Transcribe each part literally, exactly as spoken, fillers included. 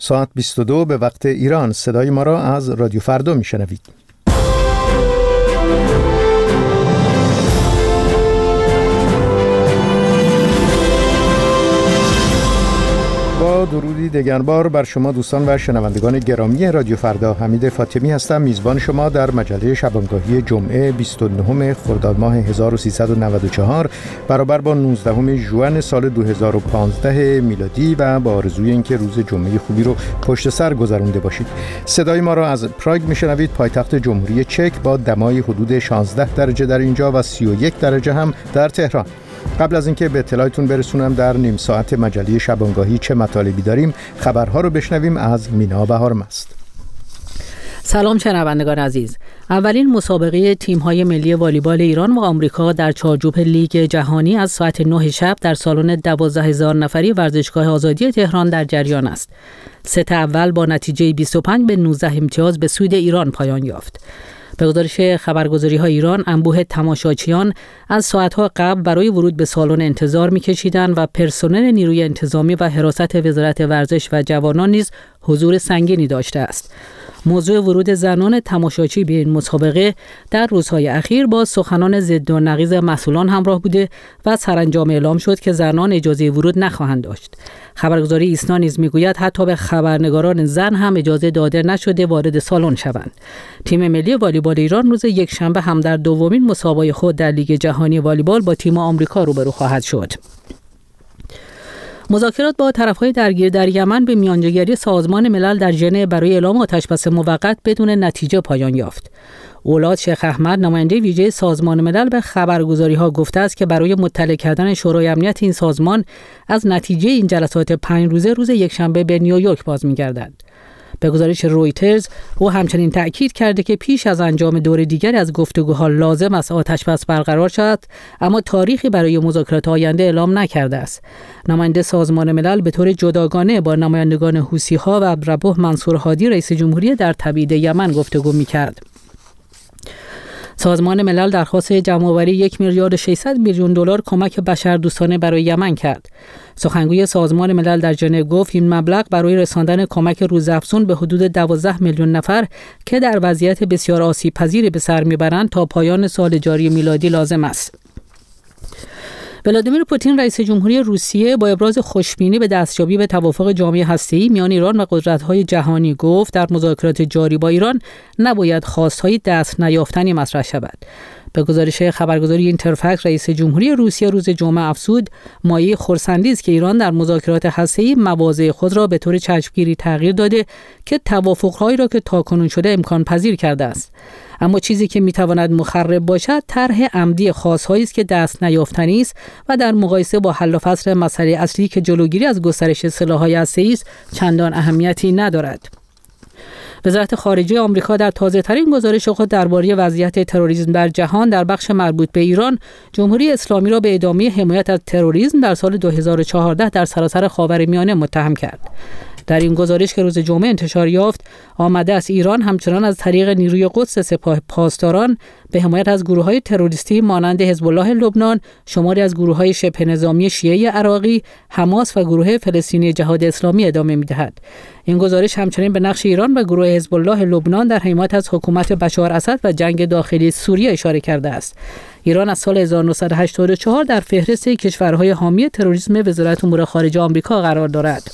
ساعت بیست و دو به وقت ایران. صدای ما را از رادیو فردا میشنوید. با درودی دگربار بر شما دوستان و شنوندگان گرامی رادیو فردا، حمید فاطمی هستم، میزبان شما در مجله شبانگاهی جمعه بیست و نه خرداد ماه هزار و سیصد و نود و چهار برابر با نوزدهم ژوئن سال دو هزار و پانزده میلادی و با آرزوی اینکه روز جمعه خوبی رو پشت سر گذرونده باشید. صدای ما را از پراگ میشنوید، پایتخت جمهوری چک، با دمای حدود شانزده درجه در اینجا و سی و یک درجه هم در تهران. قبل از اینکه به اطلاعتون برسونم در نیم ساعت مجله شبانگاهی چه مطالبی داریم، خبرها رو بشنویم از مینا بهارمست. سلام شنوندگان عزیز. اولین مسابقه تیم‌های ملی والیبال ایران و آمریکا در چارچوب لیگ جهانی از ساعت نه شب در سالن دوازده هزار نفری ورزشگاه آزادی تهران در جریان است. ست اول با نتیجه بیست و پنج به نوزده امتیاز به سود ایران پایان یافت. به گزارش خبرگزاری‌های ایران، انبوه تماشاچیان از ساعت‌ها قبل برای ورود به سالن انتظار می‌کشیدند و پرسنل نیروی انتظامی و حراست وزارت ورزش و جوانان نیز حضور سنگینی داشته است. موضوع ورود زنان تماشاچی به این مسابقه در روزهای اخیر با سخنان ضد و نقیض مسئولان همراه بوده و سرانجام اعلام شد که زنان اجازه ورود نخواهند داشت. خبرگزاری ایسنا نیز میگوید حتی به خبرنگاران زن هم اجازه داده نشده وارد سالن شوند. تیم ملی والیبال ایران روز یکشنبه هم در دومین مسابقه خود در لیگ جهانی والیبال با تیم آمریکا روبرو خواهد شد. مذاکرات با طرف‌های درگیر در یمن به میانجیگری سازمان ملل در ژنو برای اعلام آتش‌بس موقت بدون نتیجه پایان یافت. اولاد شیخ احمد، نماینده ویژه سازمان ملل، به خبرگزاری‌ها گفته است که برای مطلع کردن شورای امنیت این سازمان از نتیجه این جلسات پنج روزه روز یکشنبه به نیویورک باز می‌گردد. به گزارش رویترز، او همچنین تأکید کرده که پیش از انجام دور دیگر از گفتگوها لازم است آتش‌بس برقرار شود، اما تاریخی برای مذاکرات آینده اعلام نکرده است. نماینده سازمان ملل به طور جداگانه با نمایندگان حوثی‌ها و عبدالربه منصور هادی رئیس جمهوری در تبعید یمن گفتگو می‌کرد. سازمان ملل درخواست جمع‌آوری یک میلیارد و ششصد میلیون دلار کمک بشردوستانه برای یمن کرد. سخنگوی سازمان ملل در ژنو گفت این مبلغ برای رساندن کمک روزافزون به حدود دوازده میلیون نفر که در وضعیت بسیار آسیب‌پذیری به سر میبرند تا پایان سال جاری میلادی لازم است. ولادیمیر پوتین رئیس جمهوری روسیه با ابراز خوشبینی به دستیابی به توافق جامع هسته‌ای میان ایران و قدرت‌های جهانی گفت در مذاکرات جاری با ایران نباید خواست‌های دست نیافتنی مطرح شود. به گزارش خبرگزاری اینترفکس، رئیس جمهوری روسیه روز جمعه افزود مایه خرسندی است که ایران در مذاکرات هسته‌ای مواضع خود را به طور چشمگیری تغییر داده که توافق‌هایی را که تاکنون شده امکان پذیر کرده است. اما چیزی که میتواند مخرب باشد طرح عمدی خاص‌هایی است که دست نیافتنی است و در مقایسه با حل و فصل مسئله اصلی که جلوگیری از گسترش سلاح‌های هسته‌ای است چندان اهمیتی ندارد. وزارت خارجه آمریکا در تازه‌ترین گزارش خود درباره وضعیت تروریسم در جهان در بخش مربوط به ایران، جمهوری اسلامی را به ادامه حمایت از تروریسم در سال دو هزار و چهارده در سراسر خاورمیانه متهم کرد. در این گزارش که روز جمعه انتشار یافت، آمده است ایران همچنان از طریق نیروی قدس سپاه پاسداران به حمایت از گروه‌های تروریستی مانند حزب الله لبنان، شماری از گروه‌های شبه نظامی شیعه عراقی، حماس و گروه فلسطینی جهاد اسلامی ادامه می‌دهد. این گزارش همچنین به نقش ایران و گروه حزب الله لبنان در حمایت از حکومت بشار اسد و جنگ داخلی سوریه اشاره کرده است. ایران از سال هزار و نهصد و هشتاد و چهار در فهرست کشورهای حامی تروریسم وزارت امور خارجه آمریکا قرار دارد.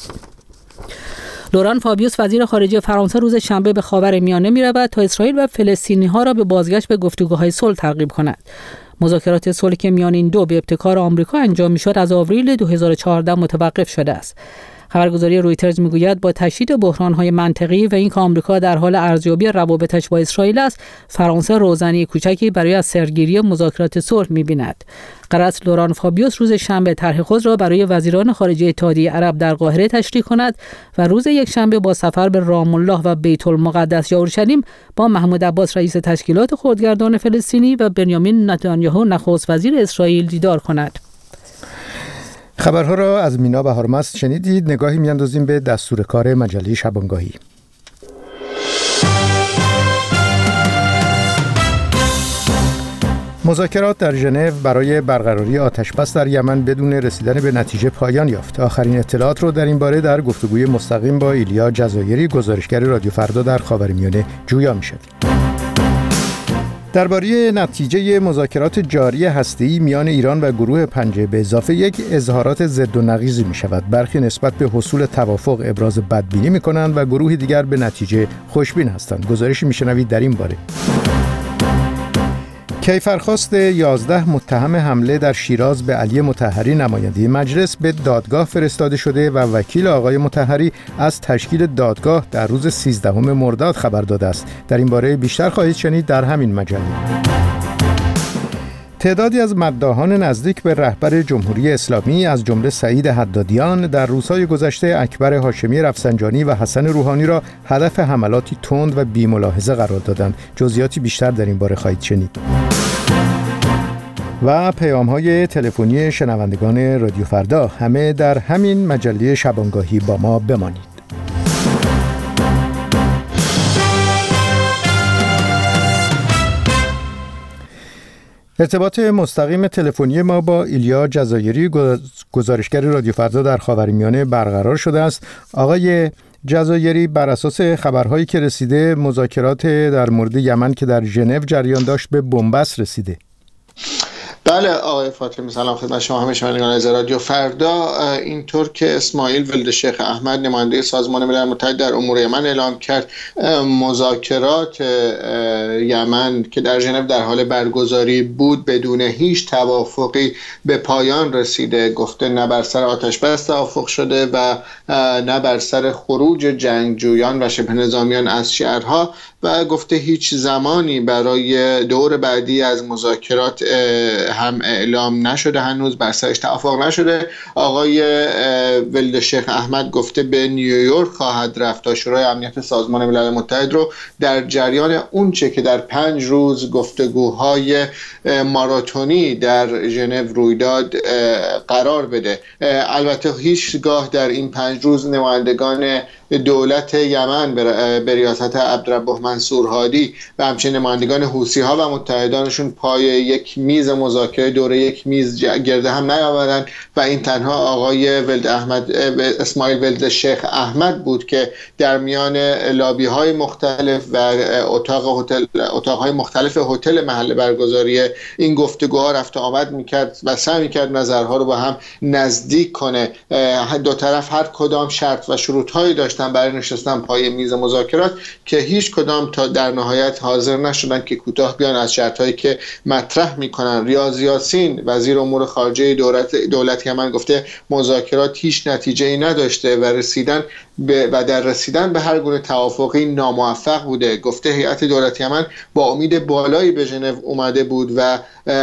لوران فابیوس وزیر خارجه فرانسه روز شنبه به خاورمیانه می‌رود تا اسرائیل و فلسطینی‌ها را به بازگشت به گفتگوهای صلح ترغیب کند. مذاکرات صلح که میان این دو به ابتکار آمریکا انجام می‌شد از آوریل دو هزار و چهارده متوقف شده است. خبرگزاری رویترز میگوید با تشدید بحران‌های منطقی و اینکه آمریکا در حال ارزیابی روابطش با اسرائیل است، فرانسه روزنه کوچکی برای از سرگیری مذاکرات صلح می‌بیند. قرار است لوران فابیوس روز شنبه طرح خود را برای وزیران خارجه اتحادیه عرب در قاهره تشریح کند و روز یکشنبه با سفر به رام الله و بیت المقدس یا اورشلیم با محمود عباس رئیس تشکیلات خودگردان فلسطینی و بنیامین نتانیاهو نخست وزیر اسرائیل دیدار کند. خبرها را از مینا بهارمست شنیدید. نگاهی میاندازیم به دستور کار مجله شبانگاهی. مذاکرات در ژنو برای برقراری آتش‌بس در یمن بدون رسیدن به نتیجه پایان یافت. آخرین اطلاعات رو در این باره در گفتگوی مستقیم با ایلیا جزایری، گزارشگر رادیو فردا در خاورمیانه جویا می‌شویم. درباره نتیجه مذاکرات جاری هسته‌ای میان ایران و گروه پنجه به اضافه یک اظهارات ضد و نقیضی می‌شود. برخی نسبت به حصول توافق ابراز بدبینی می‌کنند و گروه دیگر به نتیجه خوشبین هستند. گزارشی می‌شنوید در این باره. کیفرخواست یازده متهم حمله در شیراز به علی مطهری نماینده مجلس به دادگاه فرستاده شده و وکیل آقای مطهری از تشکیل دادگاه در روز سیزدهم مرداد خبر داده است. در این باره بیشتر خواهید شنید در همین مجله. تعدادی از مداحان نزدیک به رهبر جمهوری اسلامی از جمله سعید حدادیان در روزهای گذشته اکبر هاشمی رفسنجانی و حسن روحانی را هدف حملاتی تند و بی‌ملاحظه قرار دادند. جزئیاتی بیشتر در این باره خواهید شنید. و پیام‌های تلفنی شنوندگان رادیو فردا، همه در همین مجله شبانگاهی با ما بمانید. ارتباط مستقیم تلفنی ما با ایلیا جزایری، گزارشگر رادیو فردا در خاورمیانه برقرار شده است. آقای جزایری، بر اساس خبرهایی که رسیده مذاکرات در مورد یمن که در ژنو جریان داشت به بنبست رسیده. بله آقای فاطمی، سلام خدمت شما همه شنوندگان از رادیو فردا. اینطور که اسماعیل ولد شیخ احمد نماینده سازمان ملل متحد در امور یمن اعلام کرد، مذاکرات یمن که در ژنو در حال برگزاری بود بدون هیچ توافقی به پایان رسیده. گفته نه بر سر آتش‌بس توافق شده و نه بر سر خروج جنگجویان و شبه نظامیان از شهرها و گفته هیچ زمانی برای دور بعدی از مذاکرات هم اعلام نشده، هنوز بر سرش توافق نشده. آقای ولد شیخ احمد گفته به نیویورک خواهد رفت تا شورای امنیت سازمان ملل متحد رو در جریان اونچه که در پنج روز گفتگوهای ماراتونی در ژنو روی داد قرار بده. البته هیچگاه در این پنج روز نمایندگان دولت یمن به ریاست عبدالرب منصور هادی و همچنین نمایندگان حوثی ها و متحدانشون پای یک میز مذاکره دوره یک میز گرده هم نیاوردند و این تنها آقای ولد احمد اسماعیل ولد شیخ احمد بود که در میان لابی های مختلف و اتاق هتل اتاق های مختلف هتل محل برگزاری این گفتگوها رفت و آمد میکرد و سعی میکرد نظرها رو با هم نزدیک کنه. دو طرف هر کدام شرط و شروط هایی داشت برای نشستن پای میز مذاکرات که هیچ کدام تا در نهایت حاضر نشدن که کوتاه بیان از شرطایی که مطرح میکنن. ریاض یاسین وزیر امور خارجه دولت دولت یمن گفته مذاکرات هیچ نتیجه‌ای نداشته و رسیدن به و در رسیدن به هر گونه توافقی ناموفق بوده. گفته هیئت دولت یمن با امید بالایی به ژنو اومده بود و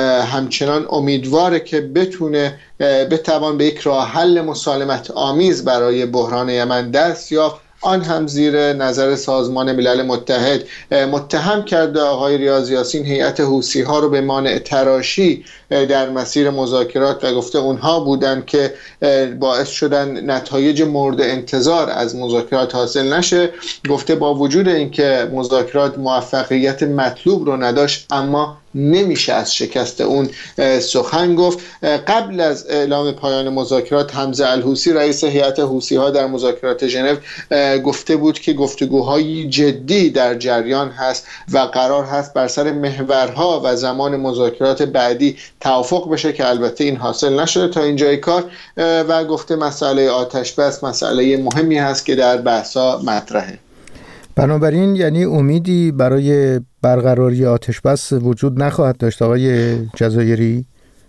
همچنان امیدواره که بتونه بتوان به یک راه حل مسالمت آمیز برای بحران یمن دست یافت، آن هم زیر نظر سازمان ملل متحد. متهم کرده آقای ریاض یاسین هیئت حوثی ها رو به مانع تراشی در مسیر مذاکرات و گفته اونها بودن که باعث شدن نتایج مورد انتظار از مذاکرات حاصل نشه. گفته با وجود اینکه مذاکرات موفقیت مطلوب رو نداشت اما نمیشه از شکست اون سخن گفت. قبل از اعلام پایان مذاکرات حمزه الحوثی رئیس هیئت حوثی ها در مذاکرات ژنو گفته بود که گفتگوهای جدی در جریان هست و قرار هست بر سر محورها و زمان مذاکرات بعدی توافق بشه که البته این حاصل نشده تا اینجای کار و گفته مسئله آتش‌بس مسئله مهمی هست که در بحثا مطرحه. بنابراین یعنی امیدی برای برقراری آتش‌بس وجود نخواهد داشت آقای جزایری؟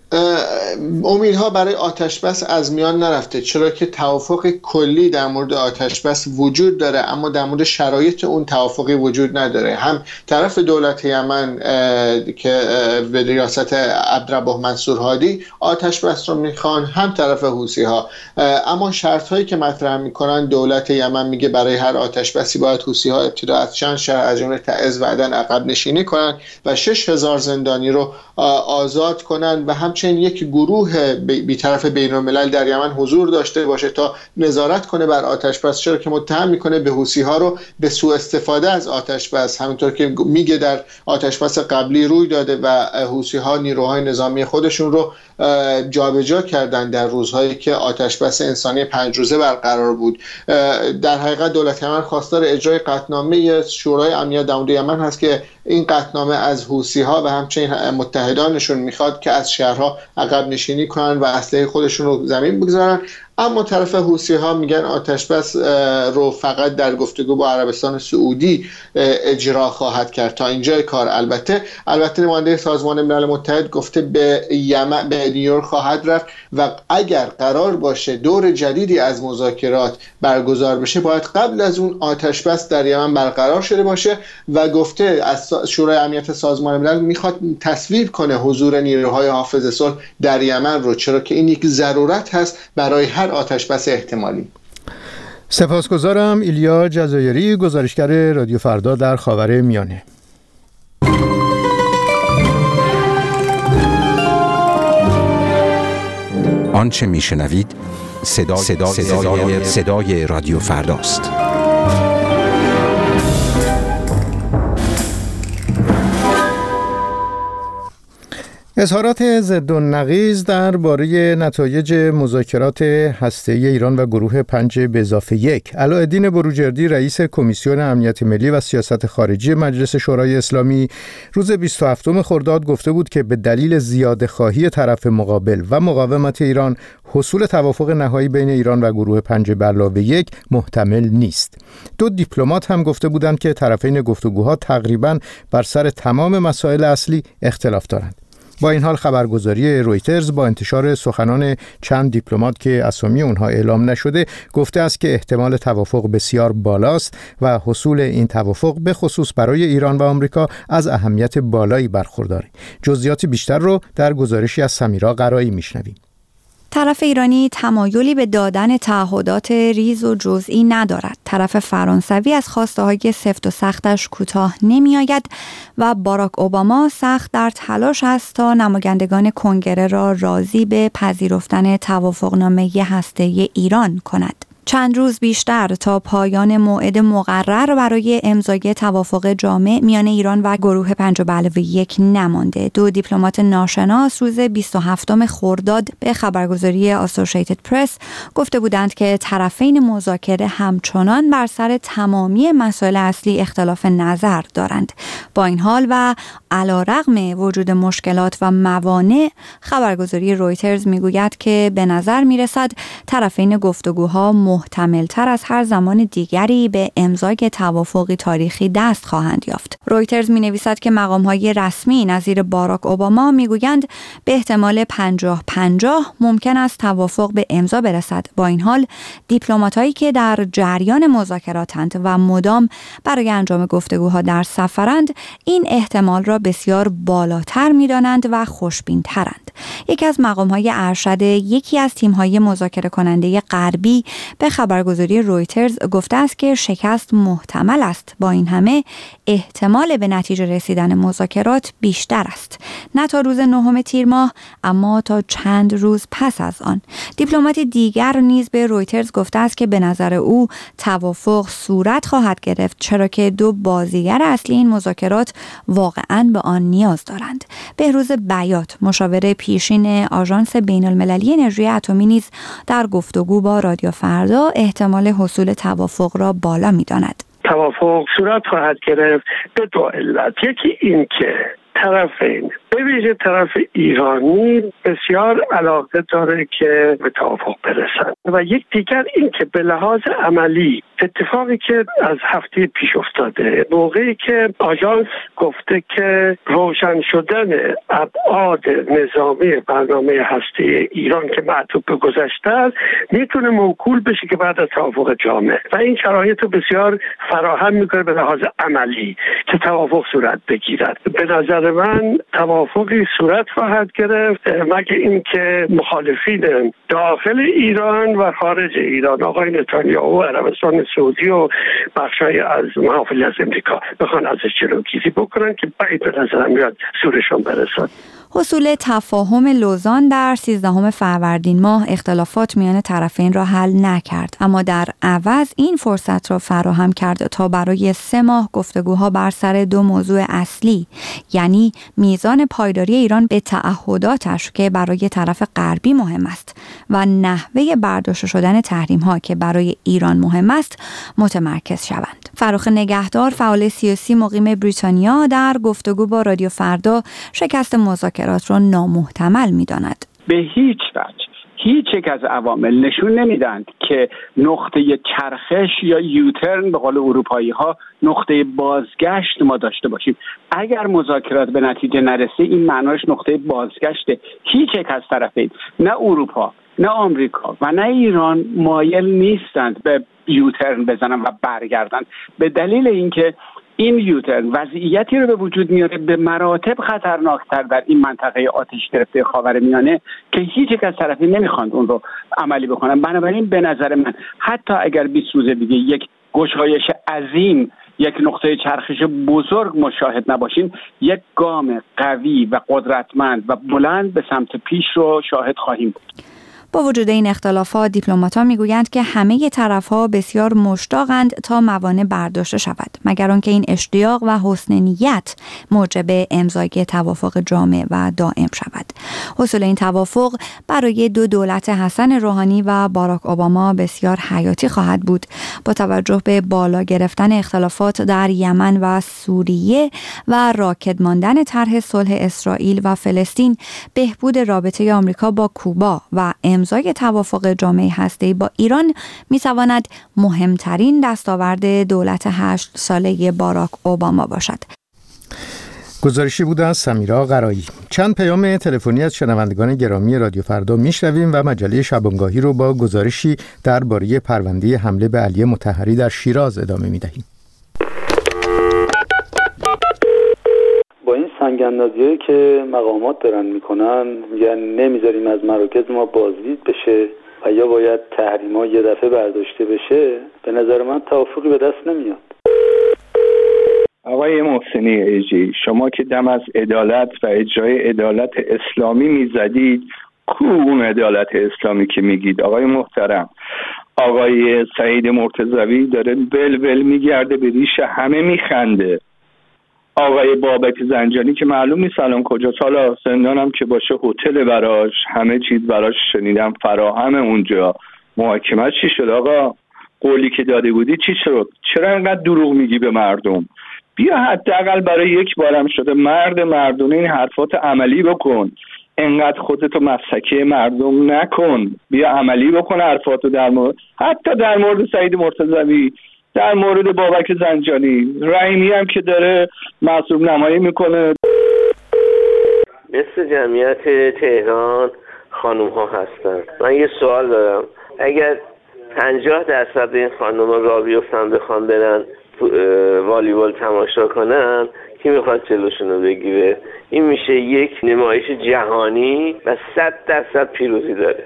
امیدها برای آتش‌بس از میان نرفته، چرا که توافق کلی در مورد آتش‌بس وجود داره اما در مورد شرایط اون توافقی وجود نداره. هم طرف دولت یمن که به ریاست عبدالرب منصور هادی آتش‌بس رو میخوان، هم طرف حوثی ها، اما شرط هایی که مطرح میکنن دولت یمن میگه برای هر آتش‌بسی باید حوثی ها ابتدا از چند شهر از جمله تعز و عدن عقب نشینی کنن و شش هزار زندانی رو آزاد کنن و هم همچنین یک گروه بی‌طرف بین‌الملل در یمن حضور داشته باشه تا نظارت کنه بر آتش بس، چرا که متهم میکنه به حوثی‌ها رو به سوء استفاده از آتش بس، همونطور که میگه در آتش بس قبلی روی داده و حوثی‌ها نیروهای نظامی خودشون رو جابجا کردن در روزهایی که آتش بس انسانی پنج روزه برقرار بود. در حقیقت دولت یمن خواستار اجرای قطعنامه شورای امنیت در مورد یمن هست که این قطعنامه از حوثی‌ها و همچنین متحدانشون میخواد که از شهرها عقب نشینی کنن و اسلحه خودشون رو زمین بگذارن. اما طرف حوثی‌ها میگن آتش بس رو فقط در گفتگو با عربستان سعودی اجرا خواهد کرد. تا اینجای کار البته البته نماینده سازمان ملل متحد گفته به یمن به نیویورک خواهد رفت و اگر قرار باشه دور جدیدی از مذاکرات برگزار بشه باید قبل از اون آتش بس در یمن برقرار شده باشه و گفته از شورای امنیت سازمان ملل میخواد تصویب کنه حضور نیروهای حافظ صلح در یمن رو، چرا که این یک ضرورت هست برای هر آتش بس احتمالی. سپاسگزارم. ایلیا جزایری، گزارشگر رادیو فردا در خاورمیانه. آنچه میشنوید صدا صدای, صدای, صدای رادیو فرداست. اظهارات ضد و نقیض درباره نتایج مذاکرات هسته‌ای ایران و گروه پنج به اضافه یک. علاءالدین بروجردی، رئیس کمیسیون امنیت ملی و سیاست خارجی مجلس شورای اسلامی، روز بیست و هفتم خرداد گفته بود که به دلیل زیاده‌خواهی طرف مقابل و مقاومت ایران، حصول توافق نهایی بین ایران و گروه پنج به علاوه یک محتمل نیست. دو دیپلمات هم گفته بودند که طرفین گفتگوها تقریباً بر سر تمام مسائل اصلی اختلاف دارند. با این حال خبرگزاری رویترز با انتشار سخنان چند دیپلمات که اسامی اونها اعلام نشده گفته است که احتمال توافق بسیار بالاست و حصول این توافق به خصوص برای ایران و آمریکا از اهمیت بالایی برخورداره. جزئیات بیشتر رو در گزارشی از سمیرا قرایی میشنویم. طرف ایرانی تمایلی به دادن تعهدات ریز و جزئی ندارد. طرف فرانسوی از خواسته‌های سفت و سختش کوتاه نمی‌آید و باراک اوباما سخت در تلاش است تا نمایندگان کنگره را راضی به پذیرفتن توافقنامه هسته‌ای ایران کند. چند روز بیشتر تا پایان موعد مقرر برای امضای توافق جامع میان ایران و گروه پنج به علاوه یک نمانده. دو دیپلمات ناشناس روز بیست و هفتم خرداد به خبرگزاری اسوسییتد پرس گفته بودند که طرفین مذاکره همچنان بر سر تمامی مسائل اصلی اختلاف نظر دارند. با این حال و علیرغم وجود مشکلات و موانع، خبرگزاری رویترز میگوید که به نظر میرسد طرفین گفتگوها محتمل‌تر از هر زمان دیگری به امضای توافقی تاریخی دست خواهند یافت. رویترز می‌نویسد که مقام‌های رسمی نظیر باراک اوباما می‌گویند به احتمال پنجاه پنجاه ممکن است توافق به امضا برسد. با این حال دیپلمات‌هایی که در جریان مذاکراتند و مدام برای انجام گفتگوها در سفرند این احتمال را بسیار بالاتر می‌دانند و خوشبین‌ترند. یکی از مقام‌های ارشد یکی از تیم‌های مذاکره کننده غربی به خبرگزاری رویترز گفته است که شکست محتمل است. با این همه احتمال به نتیجه رسیدن مذاکرات بیشتر است، نه تا روز نهم تیر ماه اما تا چند روز پس از آن. دیپلمات دیگر نیز به رویترز گفته است که به نظر او توافق صورت خواهد گرفت، چرا که دو بازیگر اصلی این مذاکرات واقعاً به آن نیاز دارند. بهروز بیات، مشاور پیشین آژانس بین‌المللی انرژی اتمی، نیز در گفتگو با رادیو فردا احتمال حصول توافق را بالا می‌داند. توافق صورت خواهد گرفت به دو علت. یکی این که طرفین، به ویژه طرف ایرانی، بسیار علاقه داره که به توافق برسن و یک دیگر این که به لحاظ عملی اتفاقی که از هفته پیش افتاده، موقعی که آژانس گفته که روشن شدن ابعاد نظامی برنامه هسته ایران که معطوف به گذشته است میتونه موکول بشه که بعد از توافق جامع و این شرایط رو بسیار فراهم میکنه به لحاظ عملی که توافق صورت بگیرد. به نظر من توافقی صورت خواهد گرفت مگه اینکه مخالفین داخل ایران و خارج ایران، آقای نتانیاهو و عربستان سعودی و بخشای از محافل از امریکا، بخوان ازش جلوگیری بکنن که بعید به نظرم میاد زورشون برسد. حصول تفاهم لوزان در سیزدهم فروردین ماه اختلافات میان طرفین را حل نکرد، اما در عوض این فرصت را فراهم کرد تا برای سه ماه گفتگوها بر سر دو موضوع اصلی، یعنی میزان پایداری ایران به تعهداتش که برای طرف غربی مهم است و نحوه برداشته شدن تحریم‌ها که برای ایران مهم است متمرکز شوند. فروخ نگهدار، فعال سیاسی مقیم بریتانیا، در گفتگو با رادیو فردا شکست مذاکرات را نامحتمل می‌داند. به هیچ وجه هیچ یک از عوامل نشون نمیدند که نقطه چرخش یا یوترن به قول اروپایی ها نقطه بازگشت ما داشته باشیم. اگر مذاکرات به نتیجه نرسه این معناش نقطه بازگشته. هیچ یک از طرفین، نه اروپا نه آمریکا و نه ایران مایل نیستند به یوترن بزنن و برگردن، به دلیل اینکه این یوترن وضعیتی رو به وجود میاره به مراتب خطرناکتر در این منطقه آتش گرفته خاورمیانه که هیچ یک از طرفین نمیخواند اون رو عملی بکنن. بنابراین به نظر من حتی اگر بیست روز دیگه یک گشایش عظیم، یک نقطه چرخش بزرگ مشاهد نباشیم، یک گام قوی و قدرتمند و بلند به سمت پیش رو شاهد خواهیم بود. با وجود این اختلافات، دیپلمات‌ها میگویند که همه طرف‌ها بسیار مشتاقند تا موانع برداشته شود، مگر آنکه این اشتیاق و حسن نیت موجب امضای توافق جامع و دائم شود. حصول این توافق برای دو دولت حسن روحانی و باراک اوباما بسیار حیاتی خواهد بود. با توجه به بالا گرفتن اختلافات در یمن و سوریه و راکد ماندن طرح صلح اسرائیل و فلسطین، بهبود رابطه آمریکا با کوبا و امضای توافق جامع هسته‌ای با ایران می‌تواند مهمترین دستاورد دولت هشت ساله باراک اوباما باشد. گزارشی بود از سمیرا قرایی. چند پیام تلفنی از شنوندگان گرامی رادیو فردا میشنویم و مجله شبانگاهی رو با گزارشی درباره پرونده حمله به علی مطهری در شیراز ادامه می‌دهیم. با این سنگ‌اندازی‌هایی که مقامات دارن میکنن، میگن نمیذاریم از مراکز ما بازدید بشه و یا باید تحریم‌ها یه دفعه برداشته بشه، به نظر من توافقی به دست نمیاد. آقای محسنی ایجی، شما که دم از عدالت و اجرای عدالت اسلامی میزدید، کو اون عدالت اسلامی که میگید؟ آقای محترم، آقای سعید مرتضوی داره ول ول میگرده به ریش همه میخنده. آقای بابک زنجانی که معلوم نیست الان کجاست، حالا زندان هم که باشه هتل براش، همه چیز براش شنیدم فراهم اونجا. محاکمه چی شد آقا؟ قولی که داده بودی چی شد؟ چرا اینقدر دروغ میگی به مردم؟ بیا حداقل برای یک بارم شده مرد مردونه این حرفات عملی بکن. انقدر خودتو مسخره مردم نکن، بیا عملی بکن حرفاتو، در مورد حتی در مورد سعید مرتضوی، در مورد بابک زنجانی، رحیمی هم که داره معصوم نمایی میکنه. مثل جمعیت تهران خانوم ها هستن. من یه سوال دارم، اگر پنجاه درصد این خانوم ها را بیفتن بخوان برن والیبال تماشا کنن، کی میخواد جلوشون رو بگیره؟ این میشه یک نمایش جهانی و صد درصد پیروزی داره.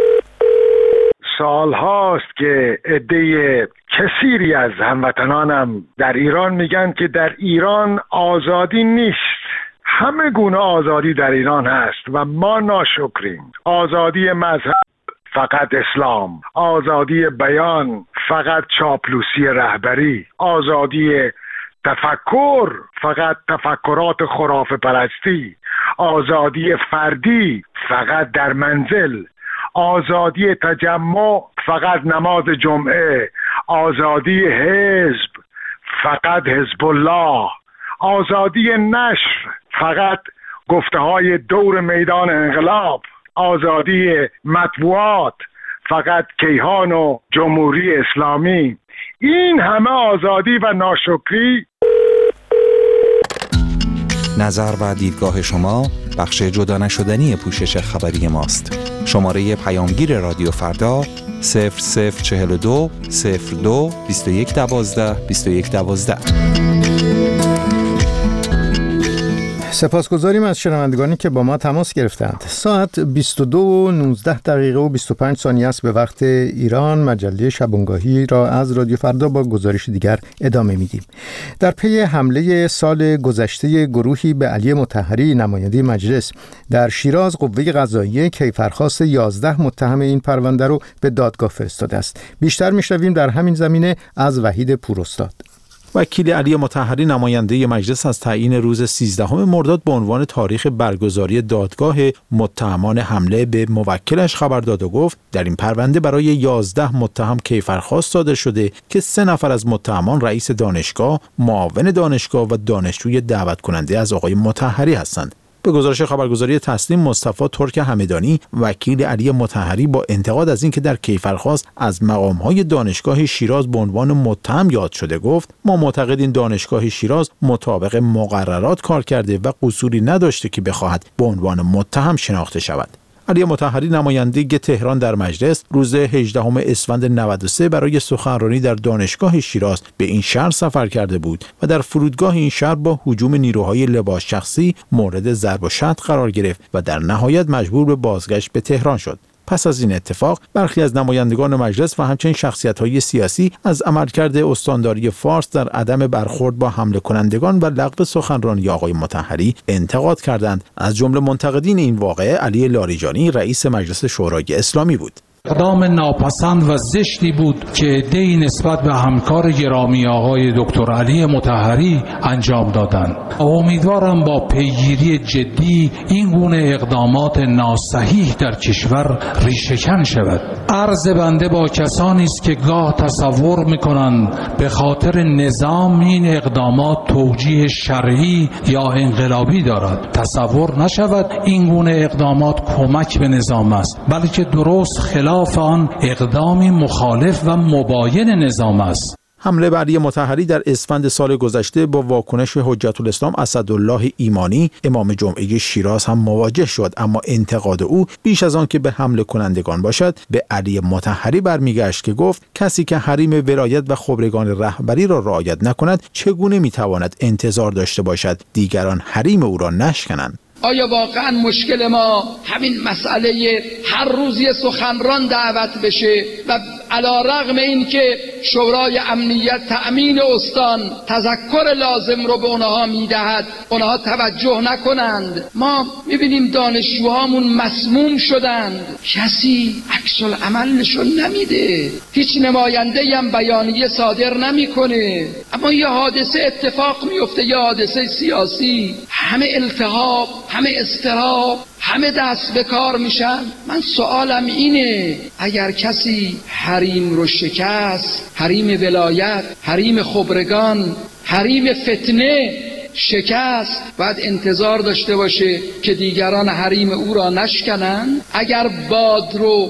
سال هاست که عده کثیری از هموطنانم در ایران میگن که در ایران آزادی نیست. همه گونه آزادی در ایران هست و ما ناشکریم. آزادی مذهب فقط اسلام، آزادی بیان فقط چاپلوسی رهبری، آزادی تفکر فقط تفکرات خرافه پرستی، آزادی فردی فقط در منزل، آزادی تجمع فقط نماز جمعه، آزادی حزب فقط حزب الله، آزادی نشر فقط گفته های دور میدان انقلاب، آزادی مطبوعات فقط کیهان و جمهوری اسلامی. این همه آزادی و ناشکری. نظر و دیدگاه شما بخش جدا نشدنی پوشش خبری ماست. شماره پیامگیر رادیو فردا صفر صفر چهل و دو صفر دو بیست و یک دوازده بیست و یک دوازده. سپاسگزاریم از شنوندگانی که با ما تماس گرفتند. ساعت بیست و دو و نوزده دقیقه و بیست و پنج ثانیه است به وقت ایران. مجله شبانگاهی را از رادیو فردا با گزارش دیگر ادامه میدیم. در پی حمله سال گذشته گروهی به علی مطهری نماینده مجلس در شیراز، قوه قضاییه کیفرخواست یازده متهم این پرونده رو به دادگاه فرستاده است. بیشتر میشنویم در همین زمینه از وحید پوراستاد. وکیل علی مطهری نماینده مجلس از تعیین روز سیزدهم مرداد به عنوان تاریخ برگزاری دادگاه متهمان حمله به موکلش خبر داد و گفت در این پرونده برای یازده متهم کیفرخواست صادر شده که سه نفر از متهمان رئیس دانشگاه، معاون دانشگاه و دانشجوی دعوت کننده از آقای مطهری هستند. به گزارش خبرگزاری تسنیم، مصطفی ترک همدانی وکیل علی مطهری با انتقاد از اینکه در کیفرخواست از مقام‌های دانشگاه شیراز به عنوان متهم یاد شده گفت ما معتقدیم دانشگاه شیراز مطابق مقررات کار کرده و قصوری نداشته که بخواهد به عنوان متهم شناخته شود. علی مطهری نماینده تهران در مجلس روز هجدهم اسفند نود و سه برای سخنرانی در دانشگاه شیراز به این شهر سفر کرده بود و در فرودگاه این شهر با هجوم نیروهای لباس شخصی مورد ضرب و شتم قرار گرفت و در نهایت مجبور به بازگشت به تهران شد. پس از این اتفاق برخی از نمایندگان مجلس و همچنین شخصیت‌های سیاسی از عملکرد استانداری فارس در عدم برخورد با حمله کنندگان و لغو سخنرانی آقای مطهری انتقاد کردند. از جمله منتقدین این واقعه علی لاریجانی رئیس مجلس شورای اسلامی بود. اقدام ناپسند و زشتی بود که عده‌ای نسبت به همکار گرامی آقای دکتر علی مطهری انجام دادند. امیدوارم با پیگیری جدی این گونه اقدامات ناصحیح در کشور ریشه‌کن شود. عرض بنده با کسانی است که گاه تصور می‌کنند به خاطر نظام این اقدامات توجیه شرعی یا انقلابی دارد. تصور نشود این گونه اقدامات کمک به نظام است، بلکه درست خلاف آن اقدامی مخالف و مباین نظام است. حمله بر علی مطهری در اسفند سال گذشته با واکنش حجت الاسلام اسدالله ایمانی امام جمعه شیراز هم مواجه شد، اما انتقاد او بیش از آن که به حمله کنندگان باشد به علی مطهری برمیگشت که گفت کسی که حریم ولایت و خبرگان رهبری را رعایت نکند چگونه میتواند انتظار داشته باشد دیگران حریم او را نشکنند. آیا واقعا مشکل ما همین مسئله هر روز یه سخنران دعوت بشه و علیرغم این که شورای امنیت تأمین استان تذکر لازم رو به اونها میدهد اونها توجه نکنند؟ ما میبینیم دانشجوهامون مسموم شدند، کسی عکس العمل نشون نمیده، هیچ نماینده‌ای هم بیانیه صادر نمیکنه، اما یه حادثه اتفاق میفته، یه حادثه سیاسی، همه التهاب، همه اضطراب، همه دست به کار میشن. من سوالم اینه اگر کسی حریم رو شکست، حریم ولایت، حریم خبرگان، حریم فتنه شکست، باید انتظار داشته باشه که دیگران حریم او را نشکنند؟ اگر باد رو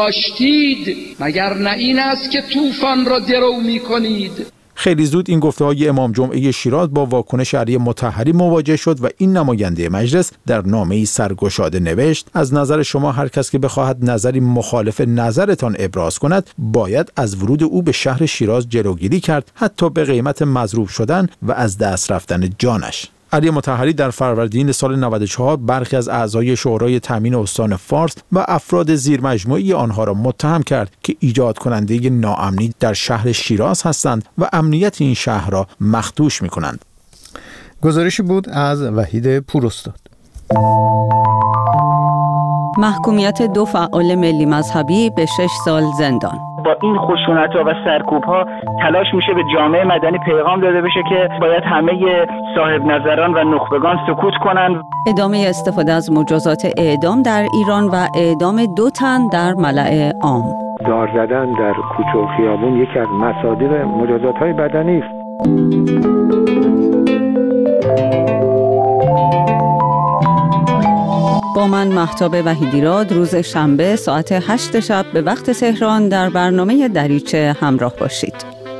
کاشتید مگر نه این است که طوفان را درو میکنید؟ خیلی زود این گفته‌های امام جمعه شیراز با واکنش علی مطهری مواجه شد و این نماینده مجلس در نامه‌ای سرگشاده نوشت از نظر شما هر کس که بخواهد نظری مخالف نظرتان ابراز کند باید از ورود او به شهر شیراز جلوگیری کرد، حتی به قیمت مضروب شدن و از دست رفتن جانش. علی مطهری در فروردین سال نود و چهار برخی از اعضای شورای تامین استان فارس و افراد زیرمجموعه آنها را متهم کرد که ایجاد کننده ناامنی در شهر شیراز هستند و امنیت این شهر را مخدوش می‌کنند. گزارشی بود از وحید پوراستاد. محکومیت دو فعال ملی مذهبی به شش سال زندان. با این خشونت‌ها و سرکوب‌ها تلاش میشه به جامعه مدنی پیغام داده بشه که باید همه صاحب نظران و نخبگان سکوت کنند. ادامه استفاده از مجازات اعدام در ایران و اعدام دو تن در ملأ عام. دار زدن در کوچه و خیابون یکی از مصادیق مجازات‌های بدنی است. با من مهتاب وحیدیراد روز شنبه ساعت هشت شب به وقت تهران در برنامه دریچه همراه باشید.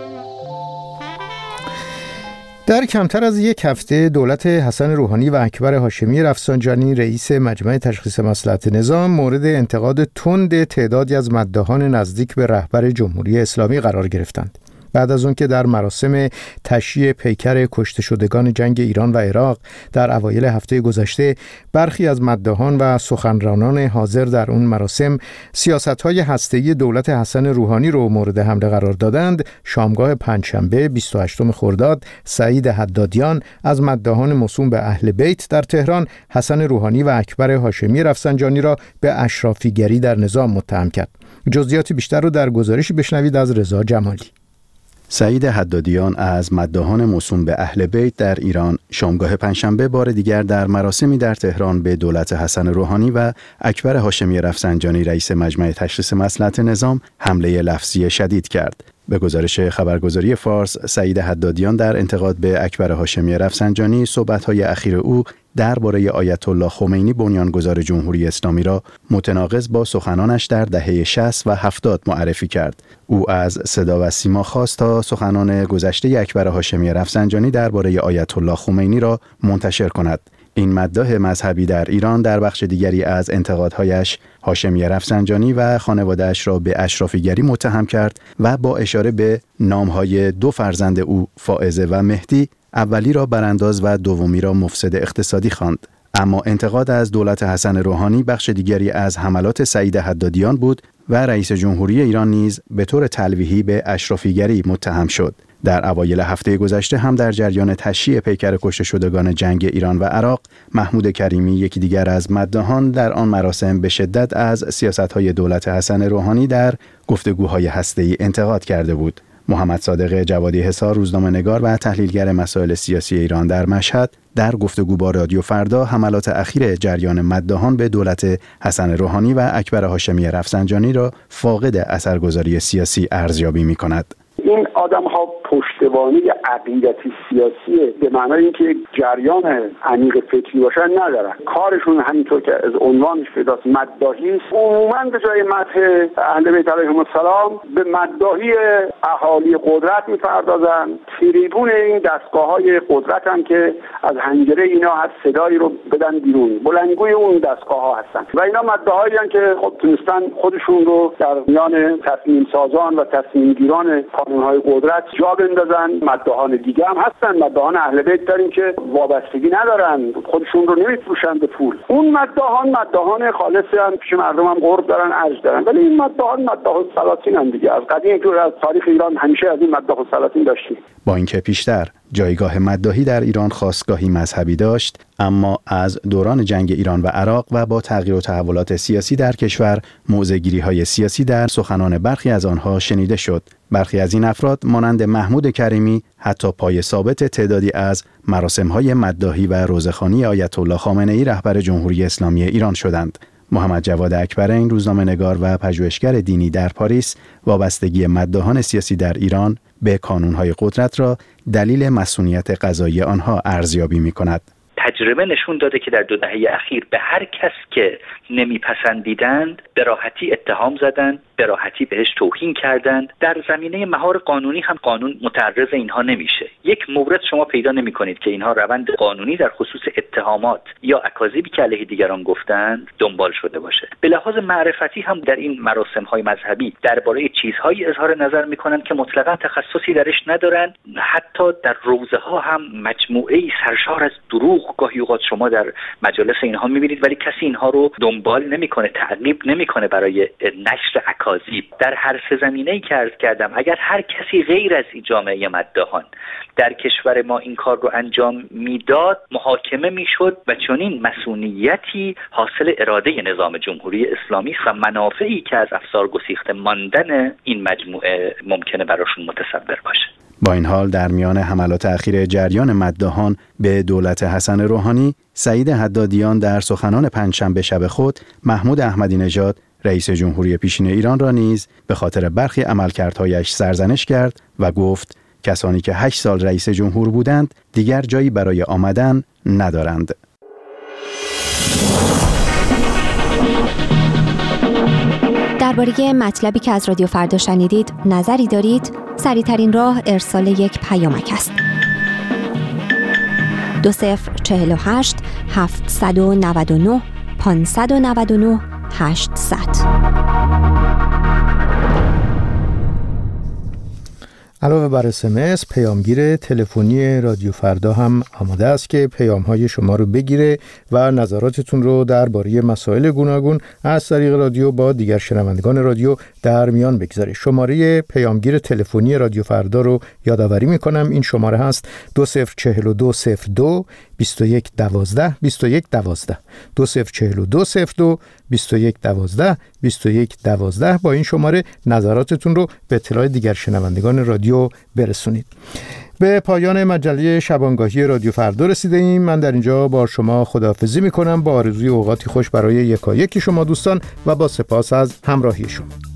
در کمتر از یک هفته دولت حسن روحانی و اکبر هاشمی رفسنجانی رئیس مجمع تشخیص مصلحت نظام مورد انتقاد تند تعدادی از مداحان نزدیک به رهبر جمهوری اسلامی قرار گرفتند. بعد از اون که در مراسم تشییع پیکر کشته شدگان جنگ ایران و عراق در اوایل هفته گذشته برخی از مداحان و سخنرانان حاضر در اون مراسم سیاست‌های هسته‌ای دولت حسن روحانی رو مورد حمله قرار دادند، شامگاه پنجشنبه بیست و هشتم خرداد سعید حدادیان از مداحان موسوم به اهل بیت در تهران حسن روحانی و اکبر هاشمی رفسنجانی را به اشرافیگری در نظام متهم کرد. جزئیات بیشتر رو در گزارشی بشنوید از رضا جمالی. سعید حدادیان از مداحان موسوم به اهل بیت در ایران شامگاه پنجشنبه بار دیگر در مراسمی در تهران به دولت حسن روحانی و اکبر هاشمی رفسنجانی رئیس مجمع تشخیص مصلحت نظام حمله لفظی شدید کرد. به گزارش خبرگزاری فارس، سعید حدادیان در انتقاد به اکبر هاشمی رفسنجانی صحبت‌های اخیر او درباره آیت الله خمینی بنیانگذار جمهوری اسلامی را متناقض با سخنانش در دهه شصت و هفتاد معرفی کرد. او از صدا و سیما خواست تا سخنان گذشته اکبر هاشمی رفسنجانی درباره آیت الله خمینی را منتشر کند. این مداح مذهبی در ایران در بخش دیگری از انتقادهایش هاشمی رفسنجانی و خانواده‌اش را به اشرافیگری متهم کرد و با اشاره به نامهای دو فرزند او فائزه و مهدی اولی را برانداز و دومی را مفسد اقتصادی خواند. اما انتقاد از دولت حسن روحانی بخش دیگری از حملات سعید حدادیان بود و رئیس جمهوری ایران نیز به طور تلویحی به اشرافیگری متهم شد. در اوایل هفته گذشته هم در جریان تشییع پیکر کشته شدگان جنگ ایران و عراق، محمود کریمی یکی دیگر از مداحان در آن مراسم به شدت از سیاست‌های دولت حسن روحانی در گفتگوهای هسته‌ای انتقاد کرده بود. محمد صادق جوادی حصار، روزنامه‌نگار و تحلیلگر مسائل سیاسی ایران در مشهد، در گفتگو با رادیو فردا حملات اخیر جریان مداحان به دولت حسن روحانی و اکبر هاشمی رفسنجانی را فاقد اثرگذاری سیاسی ارزیابی می‌کند. این آدم ها پشتوانه عقیدتی سیاسی به معنای اینکه جریان عمیق فکری باشن ندارن. کارشون همینطور که از عنوانش پیداست مداحی است. عموما به جای مدح اهل بیت علیهم السلام به مداحی اهالی قدرت میپردازن. تریبون این دستگاه‌های قدرتن که از حنجره اینا هر صدایی رو بدن بیرون. بلندگوی اون دستگاه‌ها هستن و اینا مداحایی هستن که خب تونستن خودشون رو در میان تصمیم سازان و تصمیم گیران قانون‌های قدرت جا بندازن. مداحان دیگه هم هستن، مداحان اهل بیت داریم که وابستگی ندارن، خودشون رو نمیفروشن به پول. اون مداحان مداحان خالصی هم پیش مردم هم قرب دارن، ارج دارن، ولی این مداحان مداح السلاطین هم دیگه. از قدیم که از تاریخ ایران همیشه از این مداح السلاطین داشتیم. با اینکه پیشتر جایگاه مداحی در ایران خاستگاهی مذهبی داشت، اما از دوران جنگ ایران و عراق و با تغییر و تحولات سیاسی در کشور موضع‌گیری‌های سیاسی در سخنان برخی از آنها شنیده شد. برخی از این افراد مانند محمود کریمی حتی پای ثابت تعدادی از مراسم‌های مداحی و روزخوانی آیت الله خامنه‌ای رهبر جمهوری اسلامی ایران شدند. محمد جواد اکبرین، روزنامه‌نگار و پژوهشگر دینی در پاریس، وابستگی مداحان سیاسی در ایران به کانون‌های قدرت را دلیل مسئولیت قضایی آنها ارزیابی می‌کند. تجربه نشون داده که در دو دهه اخیر به هر کس که نمیپسندیدند به راحتی اتهام زدند، به راحتی بهش توهین کردند. در زمینه مهار قانونی هم قانون متعرض اینها نمیشه. یک مورد شما پیدا نمی‌کنید که اینها روند قانونی در خصوص اتهامات یا اکاذیبی که علیه دیگران گفتند دنبال شده باشه. به لحاظ معرفتی هم در این مراسم‌های مذهبی درباره چیزهایی اظهار نظر می‌کنند که مطلقاً تخصصی درش ندارند. حتی در روزه‌ها هم مجموعه‌ای سرشار از دروغ گاهی اوقات شما در مجالس اینها می‌بینید، ولی کسی اینها رو دنبال نمی‌کنه، تعقیب نمی‌کنه برای نشر اکاذیب. در هر سه زمینه‌ای که عرض کردم اگر هر کسی غیر از این جامعه مداحان در کشور ما این کار رو انجام میداد محاکمه میشد و چنین مسئولیتی حاصل اراده نظام جمهوری اسلامی است و منافعی که از افسار گسیخته ماندن این مجموعه ممکنه براشون متصور باشه. با این حال در میان حملات اخیر جریان مداحان به دولت حسن روحانی، سعید حدادیان در سخنان پنجشنبه شب خود محمود احمدی نژاد رئیس جمهوری پیشین ایران را نیز به خاطر برخی عملکردهایش سرزنش کرد و گفت کسانی که هشت سال رئیس جمهور بودند دیگر جایی برای آمدن ندارند. درباره مطلبی که از رادیو فردا شنیدید نظری دارید؟ سریع‌ترین راه ارسال یک پیامک است. دو صفر چهل و هشت هفتصد و نود و نه پانصد و نود و نه هشتصد. علاوه بر اس ام اس، پیامگیر تلفنی رادیو فردا هم آماده است که پیام‌های شما رو بگیره و نظراتتون رو درباره مسائل گوناگون از طریق رادیو با دیگر شنوندگان رادیو در میان بگذاره. شماره پیامگیر تلفنی رادیو فردا رو یادآوری می‌کنم. این شماره هست دو صفر چهل و دو صفر دو بیست و یک دوازده بیست و یک دوازده دو صفر چهل و دو صفر دو بیست و یک دوازده بیست و یک دوازده. با این شماره نظراتتون رو به اطلاع دیگر شنوندگان رادیو برسونید. به پایان مجله شبانگاهی رادیو فردا رسیده ایم. من در اینجا با شما خداحافظی میکنم با آرزوی اوقاتی خوش برای یکایک شما دوستان و با سپاس از همراهی شما.